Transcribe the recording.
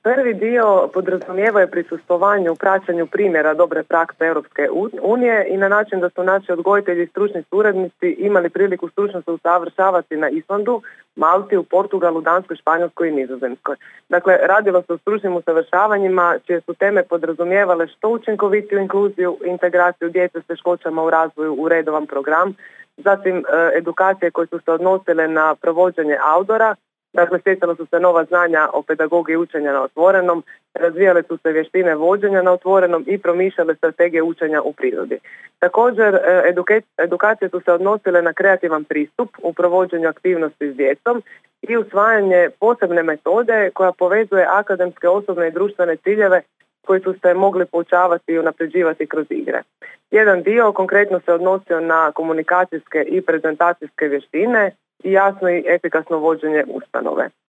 Prvi dio podrazumijeva prisustvovanje u praćenju primjera dobre prakse Europske unije i na način da su naši odgojitelji i stručni suradnici imali priliku stručno se usavršavati na Islandu, Malti, u Portugalu, Danskoj, Španjolskoj i Nizozemskoj. Dakle, radilo se o stručnim usavršavanjima čije su teme podrazumijevale što učinkovitiju inkluziju i integraciju djece s teškoćama u razvoju u redovan program, zatim edukacije koje su se odnosile na provođenje outdoora. Dakle, stjecala su se nova znanja o pedagogiji učenja na otvorenom, razvijale su se vještine vođenja na otvorenom i promišljale strategije učenja u prirodi. Također, edukacije su se odnosile na kreativan pristup u provođenju aktivnosti s djecom i usvajanje posebne metode koja povezuje akademske, osobne i društvene ciljeve koji su se mogli poučavati i unapređivati kroz igre. Jedan dio konkretno se odnosio na komunikacijske i prezentacijske vještine i jasno i efikasno vođenje ustanove.